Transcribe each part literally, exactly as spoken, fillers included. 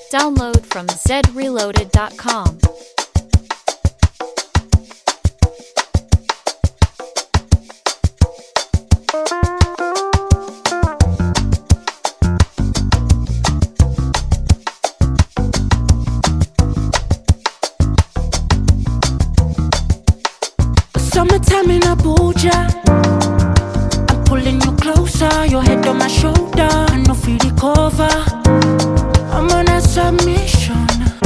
Download from zed reloaded dot com. Summertime in Abuja, I'm pulling you closer, your head on my shoulder, I no feel the cover, I'm on a submission.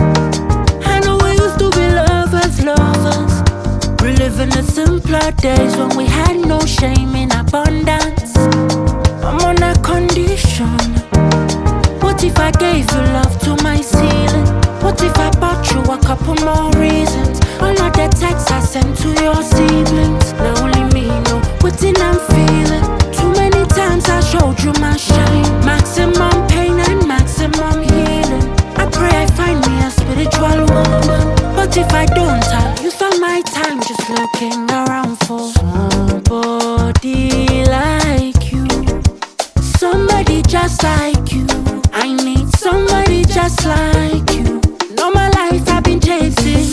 I know we used to be lovers, lovers, reliving the simpler days when we had no shame in abundance. I'm on a condition. What if I gave you love to my ceiling? What if I bought you a couple more reasons? All of the texts I sent to your siblings, now only me know what I'm feeling. Too many times I showed you my shine, maximum pain and maximum healing. I pray I find me a spiritual woman, but if I don't, I'll use all my time just looking around for somebody like you, somebody just like you. I need somebody just like you. All my life I've been chasing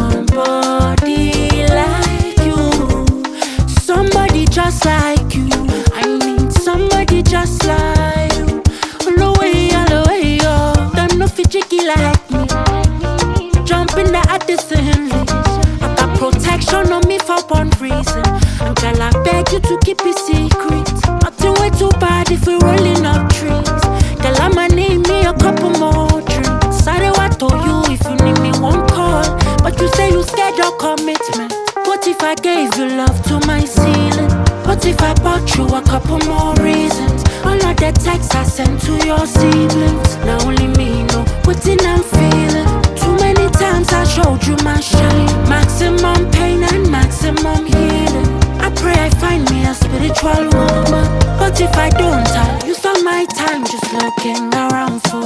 somebody like you, somebody just like you. I need somebody just like you. All the way, all the way, oh. Don't know if you jiggy like me. Jump in the Addison Lee. I got protection on me for one reason. And girl, I beg you to keep it secret. Nothing way too bad if we're rolling up trees. Girl, I'ma need me a couple more drinks. Sorry, what told you if you need me one call, but you say you scared your commitment. What if I gave you love to my ceiling? What if I bought you a couple more reasons? All of the texts I sent to your siblings, now only me know what I'm feeling. Too many times I showed you my shine, maximum pain and maximum healing. I pray I find me a spiritual woman, but if I don't, I'll use all my time just looking around for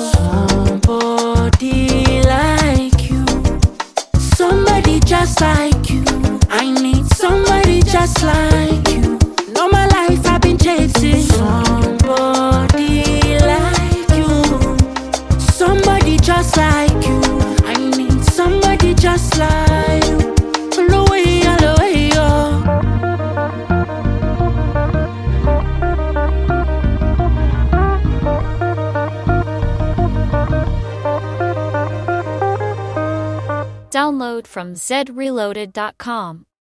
somebody like you, somebody just like you. I need somebody just like you. All my life I've been chasing somebody like you, somebody just like you. I need somebody just like you. All the way, all the way, oh. Download from zed reloaded dot com.